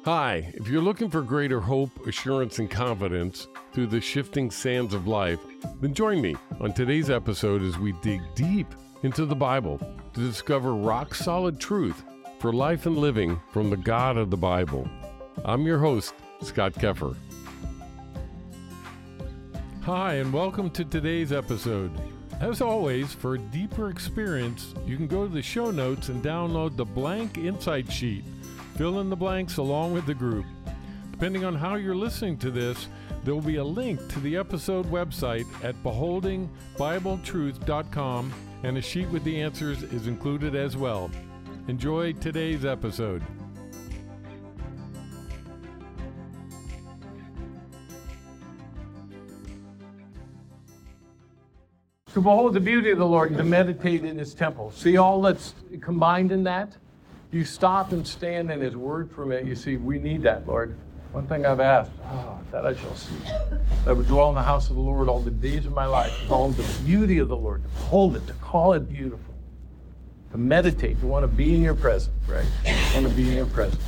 Hi, if you're looking for greater hope, assurance, and confidence through the shifting sands of life, then join me on today's episode as we dig deep into the Bible to discover rock-solid truth for life and living from the God of the Bible. I'm your host, Scott Keffer. Hi, and welcome to today's episode. As always, for a deeper experience, you can go to the show notes and download the blank insight sheet. Fill in the blanks along with the group. Depending on how you're listening to this, there will be a link to the episode website at beholdingBibleTruth.com, and a sheet with the answers is included as well. Enjoy today's episode. To behold the beauty of the Lord and to meditate in his temple. See all that's combined in that? You stop and stand in his word for a minute. You see, we need that, Lord. One thing I've asked, that I shall see. I would dwell in the house of the Lord all the days of my life. To behold the beauty of the Lord, to behold it, to call it beautiful. To meditate, to want to be in your presence, right? Want to be in your presence.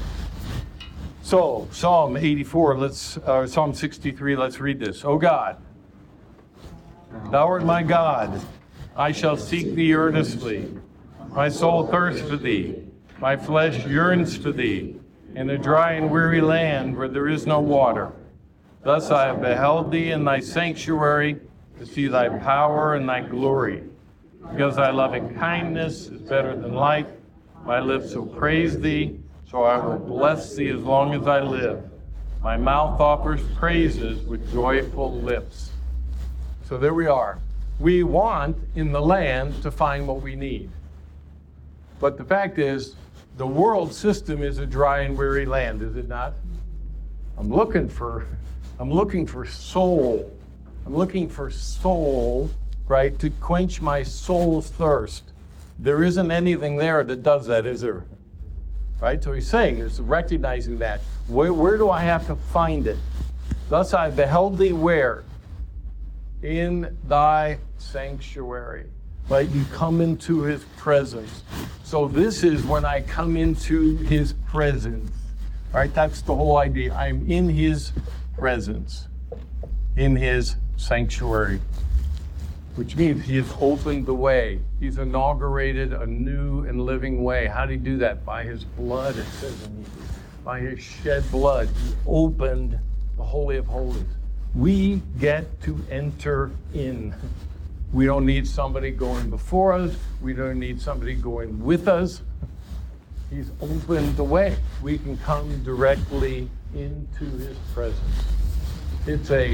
So, Psalm 84, Psalm 63, let's read this. O God, thou art my God, I shall seek thee earnestly. My soul thirsts for thee, my flesh yearns for thee, in a dry and weary land where there is no water. Thus I have beheld thee in thy sanctuary, to see thy power and thy glory. Because thy loving kindness is better than life, my lips will praise thee, so I will bless thee as long as I live. My mouth offers praises with joyful lips. So there we are. We want in the land to find what we need. But the fact is, the world system is a dry and weary land, is it not? I'm looking for soul. I'm looking for soul, right, to quench my soul's thirst. There isn't anything there that does that, is there? Right? So he's saying, is recognizing that. Where do I have to find it? Thus I beheld thee where? In thy sanctuary. Right? You come into his presence. So this is when I come into his presence. Right? That's the whole idea. I'm in his presence, in his sanctuary, which means he has opened the way. He's inaugurated a new and living way. How did he do that? By his blood, it says in Hebrews. By his shed blood, he opened the Holy of Holies. We get to enter in. We don't need somebody going before us. We don't need somebody going with us. He's opened the way. We can come directly into his presence. It's a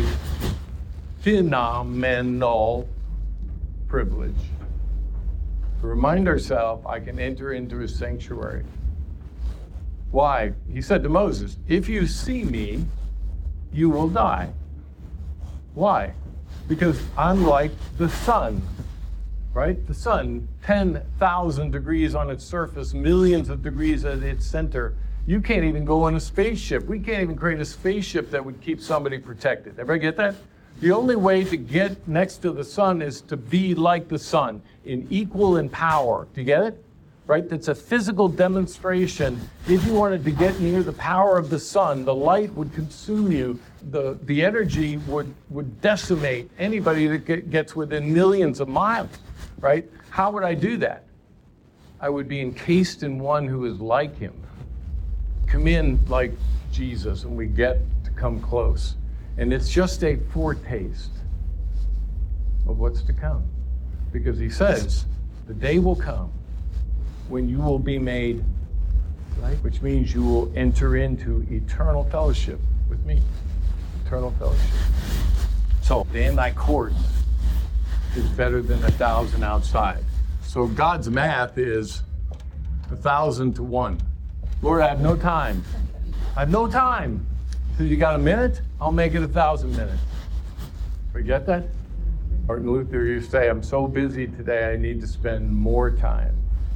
phenomenal privilege to remind ourselves, I can enter into his sanctuary. Why? He said to Moses, if you see me, you will die. Why? Because I'm like the sun, right? The sun, 10,000 degrees on its surface, millions of degrees at its center. You can't even go in a spaceship. We can't even create a spaceship that would keep somebody protected. Everybody get that? The only way to get next to the sun is to be like the sun, in equal in power. Do you get it? Right? That's a physical demonstration. If you wanted to get near the power of the sun, the light would consume you. The energy would decimate anybody that gets within millions of miles, right? How would I do that? I would be encased in one who is like him. Come in like Jesus, and we get to come close. And it's just a foretaste of what's to come. Because he says, the day will come when you will be made light, which means you will enter into eternal fellowship with me. Eternal fellowship. So, in thy courts is better than 1,000 outside. So God's math is 1,000 to 1. Lord, I have no time. I have no time. So you got a minute? I'll make it 1,000 minutes. Forget that? Martin Luther used to say, I'm so busy today, I need to spend more time.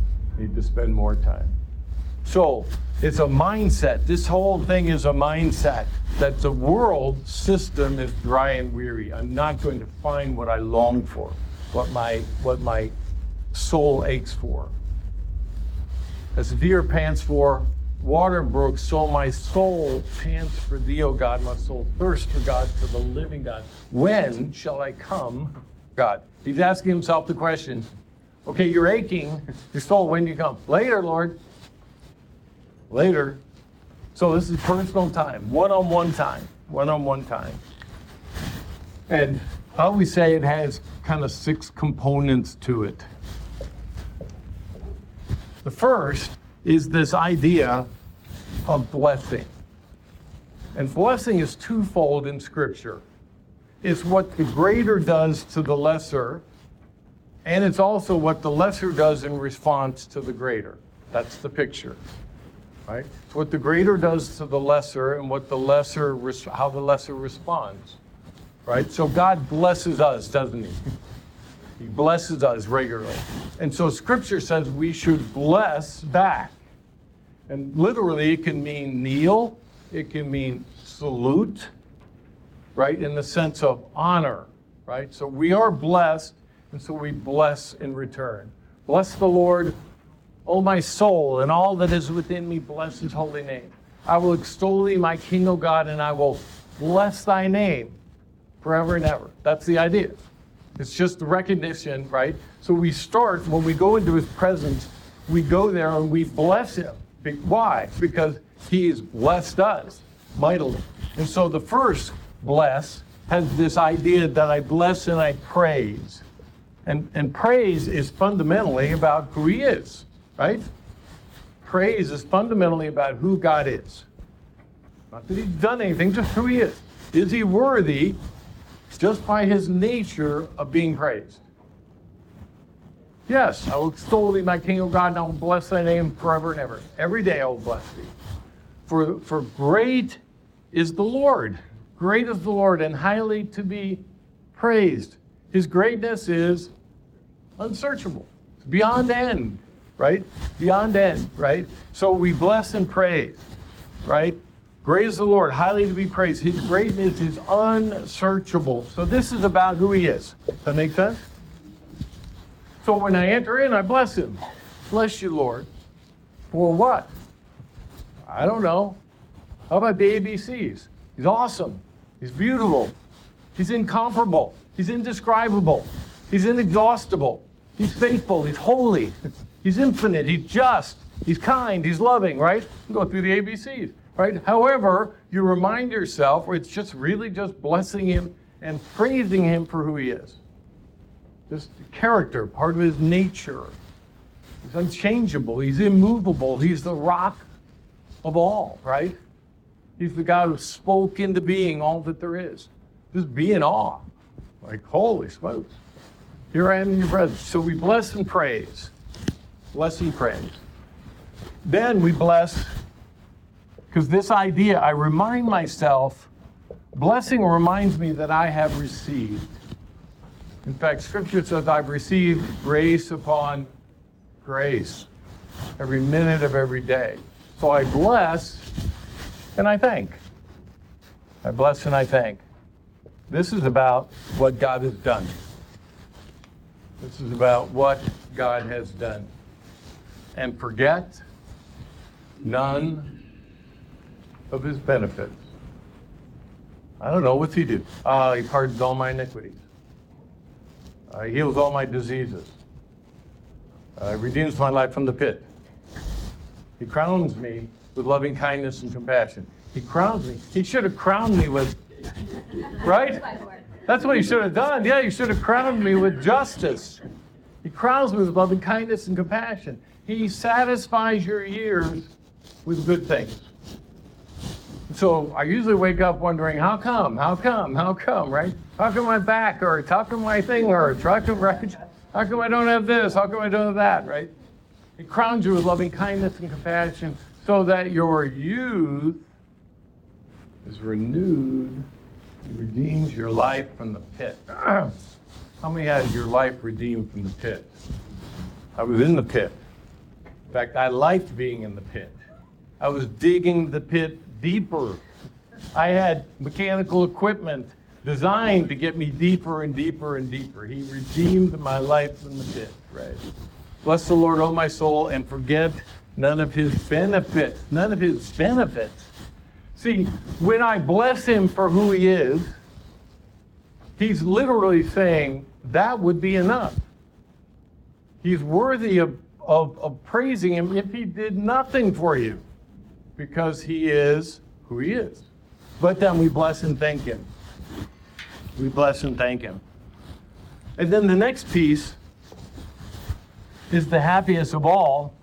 So it's a mindset. This whole thing is a mindset that the world system is dry and weary. I'm not going to find what I long for, what my soul aches for. As the deer pants for water brooks, so my soul pants for thee, O God. My soul thirsts for God, for the living God. When shall I come, God? He's asking himself the question, okay, you're aching, your soul, when do you come? Later, Lord. Later. So this is personal time, one-on-one time, one-on-one time. And I always say it has kind of 6 components to it. The first is this idea of blessing. And blessing is twofold in Scripture. It's what the greater does to the lesser, and it's also what the lesser does in response to the greater. That's the picture, right? It's what the greater does to the lesser and what the lesser, how the lesser responds, right? So God blesses us, doesn't he? He blesses us regularly. And so Scripture says we should bless back. And literally it can mean kneel, it can mean salute, right? In the sense of honor, right? So we are blessed, and so we bless in return. Bless the Lord, O my soul, and all that is within me, bless his holy name. I will extol thee, my King, O God, and I will bless thy name forever and ever. That's the idea. It's just the recognition, right? So we start, when we go into his presence, we go there and we bless him. Why? Because he has blessed us mightily. And so the first bless has this idea that I bless and I praise. And praise is fundamentally about who he is, right? Praise is fundamentally about who God is. Not that he's done anything, just who he is. Is he worthy just by his nature of being praised? Yes, I will extol thee, my King, O God, and I will bless thy name forever and ever. Every day I will bless thee. For great is the Lord. Great is the Lord, and highly to be praised. His greatness is unsearchable. It's beyond end, right? Beyond end, right? So we bless and praise, right? Great is the Lord, highly to be praised. His greatness is unsearchable. So this is about who he is. Does that make sense? So when I enter in, I bless him. Bless you, Lord. For what? I don't know. How about the ABCs? He's awesome. He's beautiful. He's incomparable. He's indescribable. He's inexhaustible. He's faithful. He's holy. He's infinite. He's just. He's kind. He's loving, right? You go through the ABCs. Right? However, you remind yourself, or it's just really just blessing him and praising him for who he is. Just character, part of his nature. He's unchangeable. He's immovable. He's the rock of all, right? He's the God who spoke into being all that there is. Just be in awe. Like, holy smokes. Here I am in your presence. So we bless and praise. Bless and praise. Then we bless. Because this idea, I remind myself, blessing reminds me that I have received. In fact, Scripture says I've received grace upon grace every minute of every day. So I bless and I thank. I bless and I thank. This is about what God has done. This is about what God has done. And forget none of his benefits. I don't know, what's he do? He pardons all my iniquities. He heals all my diseases. Redeems my life from the pit. He crowns me with loving kindness and compassion. He crowns me. He should have crowned me with, right? That's what he should have done. Yeah, he should have crowned me with justice. He crowns me with loving kindness and compassion. He satisfies your years with good things. So I usually wake up wondering, how come, right? How come my back hurts? How come my thing hurts? How come I don't have this? How come I don't have that, right? He crowns you with loving kindness and compassion so that your youth is renewed. He redeems your life from the pit. How many had your life redeemed from the pit? I was in the pit. In fact, I liked being in the pit. I was digging the pit deeper. I had mechanical equipment designed to get me deeper and deeper and deeper. He redeemed my life from the pit, right? Bless the Lord, O my soul, and forget None of his benefits. None of his benefits. See, when I bless him for who he is, he's literally saying that would be enough. He's worthy of praising him if he did nothing for you, because he is who he is. But then we bless and thank him. We bless and thank him. And then the next piece is the happiest of all.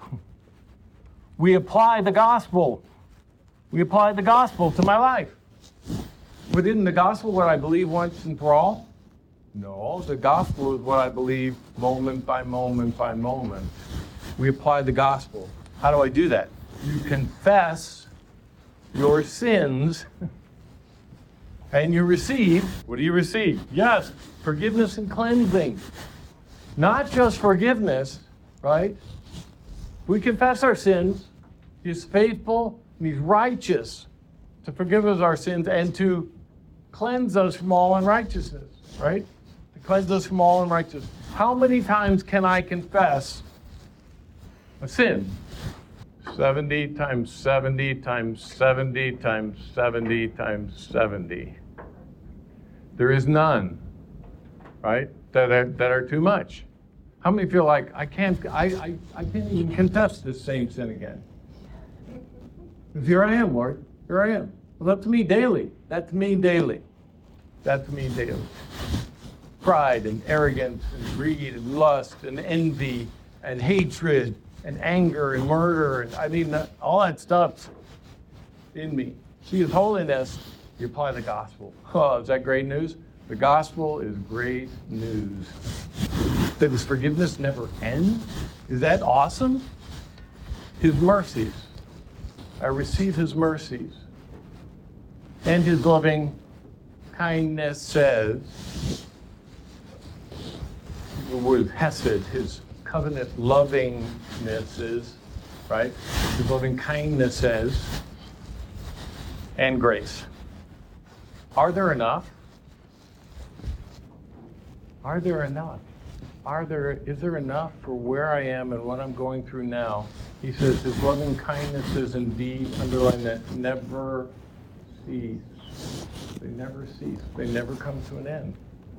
We apply the gospel. We apply the gospel to my life. But isn't the gospel what I believe once and for all? No, the gospel is what I believe moment by moment by moment. We apply the gospel. How do I do that? You confess your sins and you receive. What do you receive? Yes, forgiveness and cleansing. Not just forgiveness, right? We confess our sins. He's faithful and he's righteous to forgive us our sins and to cleanse us from all unrighteousness, right? To cleanse us from all unrighteousness. How many times can I confess a sin? 70 times 70 times 70 times 70 times 70. There is none, right? That are too much. How many feel like I can't even confess this same sin again? Because here I am, Lord. Here I am. Well, that's me daily. That's me daily. That's me daily. Pride and arrogance and greed and lust and envy and hatred and anger and murder. And all that stuff's in me. See His holiness, you apply the gospel. Oh, is that great news? The gospel is great news. That His forgiveness never ends? Is that awesome? His mercies. I receive His mercies. And His loving kindness says, the word hesed, His covenant lovingness, right? His loving kindness says, and grace. Are there enough? Are there enough? Is there enough for where I am and what I'm going through now? He says His loving kindness is indeed, underline that, never cease. They never cease. They never come to an end.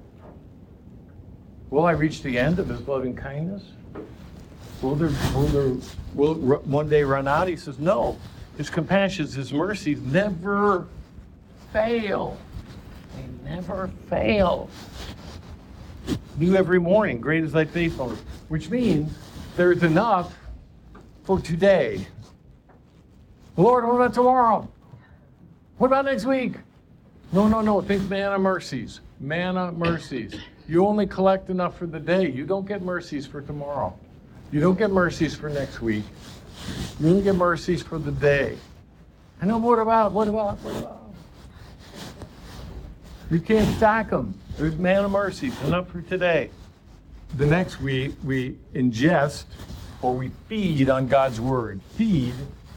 Will I reach the end of His loving kindness? Will it one day run out? He says, no. His compassions, His mercies never fail. They never fail. New every morning, great is thy faithfulness. Which means there's enough for today. Lord, what about tomorrow? What about next week? No. Think manna mercies. Manna mercies. You only collect enough for the day. You don't get mercies for tomorrow. You don't get mercies for next week. You only get mercies for the day. I know, what about? You can't stack them. There's manna mercies, enough for today. The next we ingest or we feed on God's word. Feed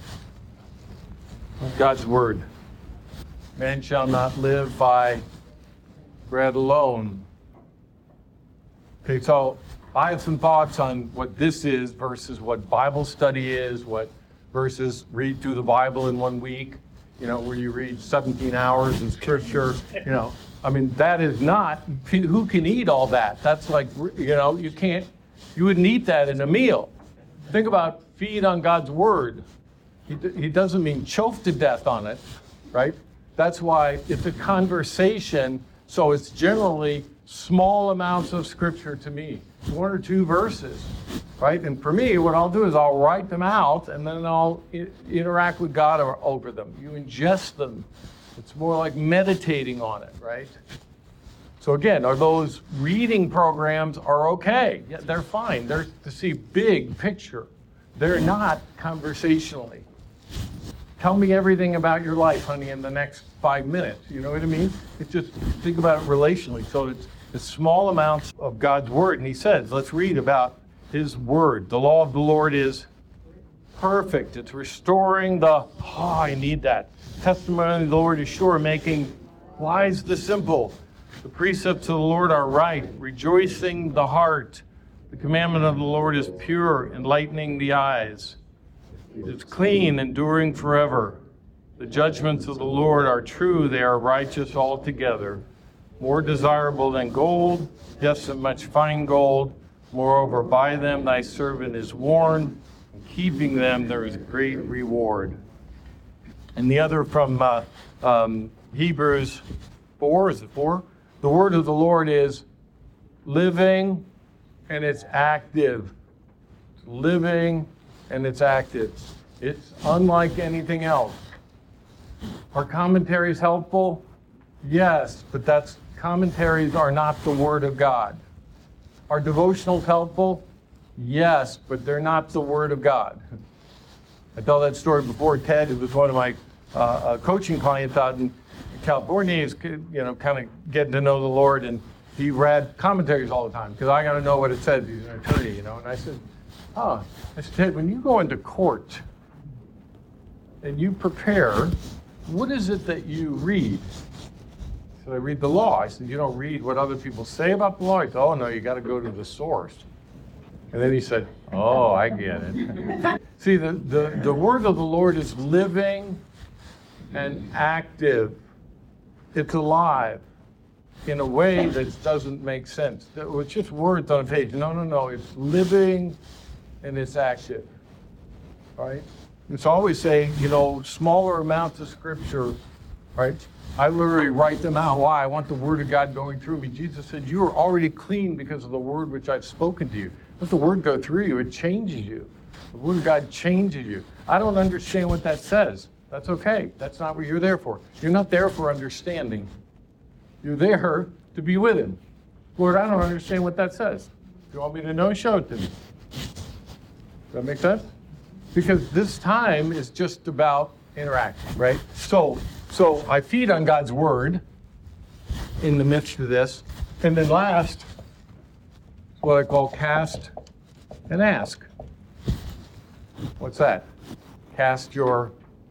on God's word. Man shall not live by bread alone. Okay, so I have some thoughts on what this is versus what Bible study is, versus read through the Bible in 1 week, where you read 17 hours in scripture, that is not, who can eat all that? That's like, you wouldn't eat that in a meal. Think about feed on God's word. He doesn't mean choke to death on it, right? That's why it's a conversation, so it's generally small amounts of scripture to me, 1 or 2 verses, right? And for me, what I'll do is I'll write them out and then I'll interact with God over them. You ingest them. It's more like meditating on it, right? So again, are those reading programs are okay? Yeah, they're fine. They're to see big picture. They're not conversationally. Tell me everything about your life, honey, in the next 5 minutes. You know what I mean? It's just, think about it relationally. So it's small amounts of God's word. And he says, let's read about his word. The law of the Lord is perfect. It's restoring I need that. Testimony of the Lord is sure, making wise the simple. The precepts of the Lord are right, rejoicing the heart. The commandment of the Lord is pure, enlightening the eyes. It's clean, enduring forever. The judgments of the Lord are true, they are righteous altogether. More desirable than gold, yes, than much fine gold. Moreover, by them thy servant is warned. In keeping them there is great reward. And the other from Hebrews 4, is it 4? The word of the Lord is living and it's active. It's living and it's active. It's unlike anything else. Are commentaries helpful? Yes, but commentaries are not the Word of God. Are devotionals helpful? Yes, but they're not the Word of God. I tell that story before. Ted, who was one of my coaching clients out in California, is kind of getting to know the Lord, and he read commentaries all the time because I got to know what it says. He's an attorney, And I said, Ted, when you go into court and you prepare, what is it that you read? He said, I read the law. I said, you don't read what other people say about the law? He said, oh, no, you got to go to the source. And then he said, oh, I get it. See, the word of the Lord is living and active. It's alive in a way that doesn't make sense. It's just words on a page. No. It's living and it's active, right? And so I always say, smaller amounts of scripture, right? I literally write them out. Why? I want the word of God going through me. Jesus said, you are already clean because of the word which I've spoken to you. Let the word go through you. It changes you. The word of God changes you. I don't understand what that says. That's okay. That's not what you're there for. You're not there for understanding. You're there to be with him. Lord, I don't understand what that says. If you want me to know, show it to me. Does that make sense? Because this time is just about interacting, right? So I feed on God's word in the midst of this. And then last, what I call cast and ask. What's that? Cast your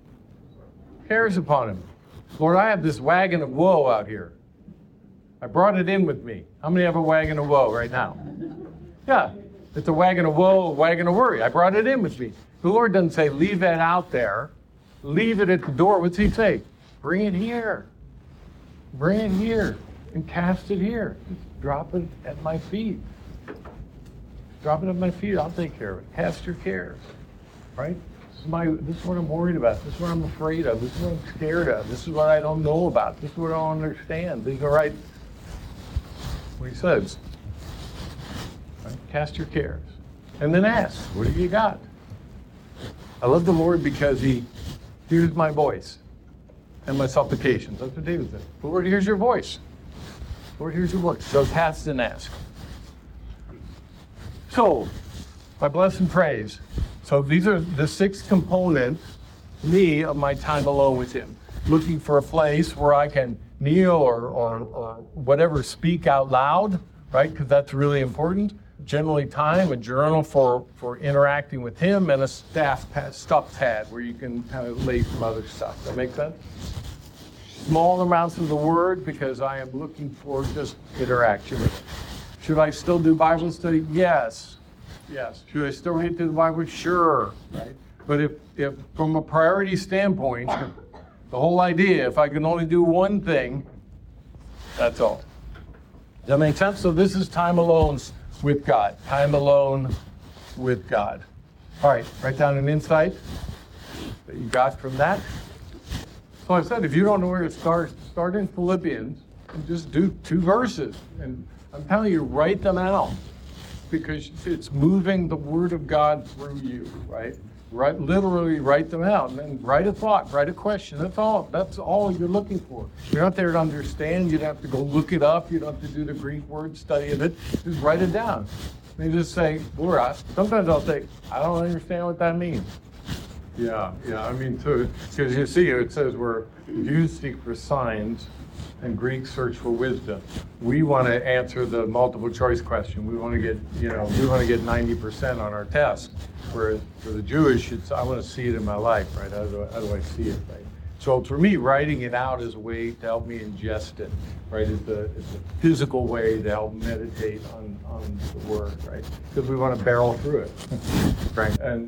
cares upon him. Lord, I have this wagon of woe out here. I brought it in with me. How many have a wagon of woe right now? Yeah, it's a wagon of woe, a wagon of worry. I brought it in with me. The Lord doesn't say, leave that out there. Leave it at the door. What's he say? Bring it here. Bring it here and cast it here. Just drop it at my feet. Drop it at my feet. I'll take care of it. Cast your cares. Right? This is what I'm worried about. This is what I'm afraid of. This is what I'm scared of. This is what I don't know about. This is what I don't understand. These are right. What he says. Right? Cast your cares. And then ask, what do you got? I love the Lord because he hears my voice and my supplications. That's what David said. The Lord hears your voice. The Lord hears your voice. So cast and ask. So, my bless and praise. So these are the 6 components, me, of my time alone with him. Looking for a place where I can kneel or whatever, speak out loud, right? Because that's really important. Generally time, a journal for interacting with him, and a stuff pad where you can kind of lay some other stuff. That make sense? Small amounts of the word because I am looking for just interaction. Should I still do Bible study? Yes. Should I still read through the Bible? Sure. Right? But if from a priority standpoint, the whole idea, if I can only do one thing, that's all. Does that make sense? So this is time alone with God. Time alone with God. All right, write down an insight that you got from that. So I said, if you don't know where to start in Philippians and just do 2 verses. And I'm telling you, write them out because it's moving the Word of God through you, right? Literally write them out and then write a thought, write a question. That's all you're looking for. You're not there to understand. You don't have to go look it up. You don't have to do the Greek word study of it. Just write it down. And you just say, Lord, sometimes I'll say, I don't understand what that means. Yeah. I mean, because you see, it says where Jews seek for signs and Greeks search for wisdom. We want to answer the multiple choice question. We want to get 90% on our test. Whereas for the Jewish, I want to see it in my life, right? How do I see it, right? So for me, writing it out is a way to help me ingest it, right? It's a physical way to help meditate on the Word, right? Because we want to barrel through it, right? And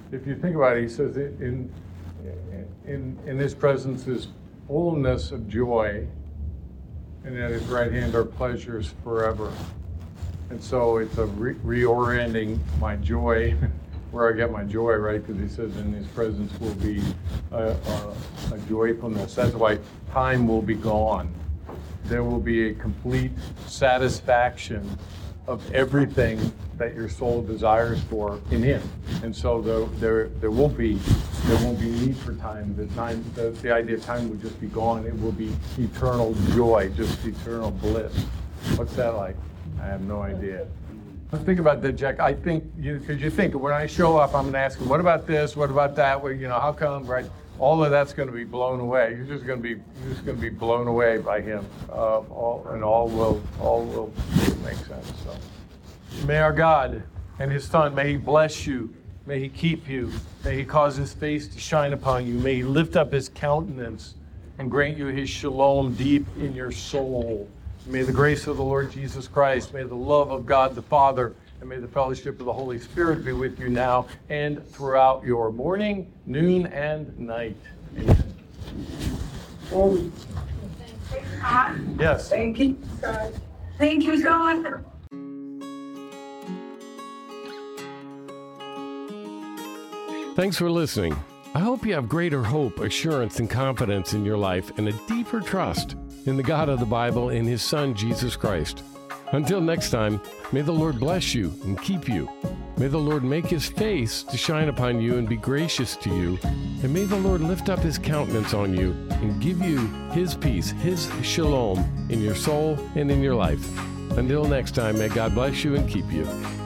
if you think about it, he says in his presence is fullness of joy, and at his right hand are pleasures forever. And so it's a reorienting my joy, where I get my joy, right? Because he says in his presence will be a joyfulness. That's why time will be gone. There will be a complete satisfaction of everything that your soul desires for in him. And so there won't be need for time. The idea of time will just be gone. It will be eternal joy, just eternal bliss. What's that like? I have no idea. Let's think about that, Jack. I think, because you think when I show up, I'm going to ask him, what about this? What about that? Well, how come, right? All of that's going to be blown away. You're just going to be blown away by him. All will make sense. So, may our God and his Son, may he bless you. May he keep you. May he cause his face to shine upon you. May he lift up his countenance and grant you his shalom deep in your soul. May the grace of the Lord Jesus Christ, may the love of God the Father, and may the fellowship of the Holy Spirit be with you now and throughout your morning, noon, and night. Amen. Yes. Thank you, God. Thank you, God. Thanks for listening. I hope you have greater hope, assurance, and confidence in your life and a deeper trust in the God of the Bible and his Son, Jesus Christ. Until next time, may the Lord bless you and keep you. May the Lord make his face to shine upon you and be gracious to you. And may the Lord lift up his countenance on you and give you his peace, his shalom in your soul and in your life. Until next time, may God bless you and keep you.